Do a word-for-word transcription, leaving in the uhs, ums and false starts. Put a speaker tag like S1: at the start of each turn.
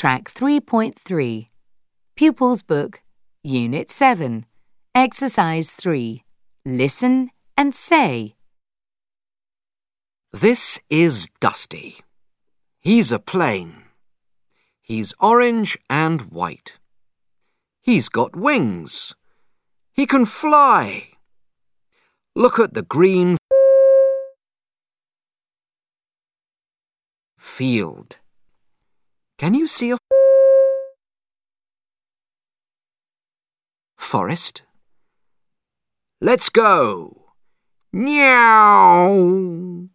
S1: Track three point three, Pupils Book, Unit seven, Exercise three. Listen and say.
S2: This is Dusty. He's a plane. He's orange and white. He's got wings. He can fly. Look at the green field. Can you see a forest? Let's go. Meow.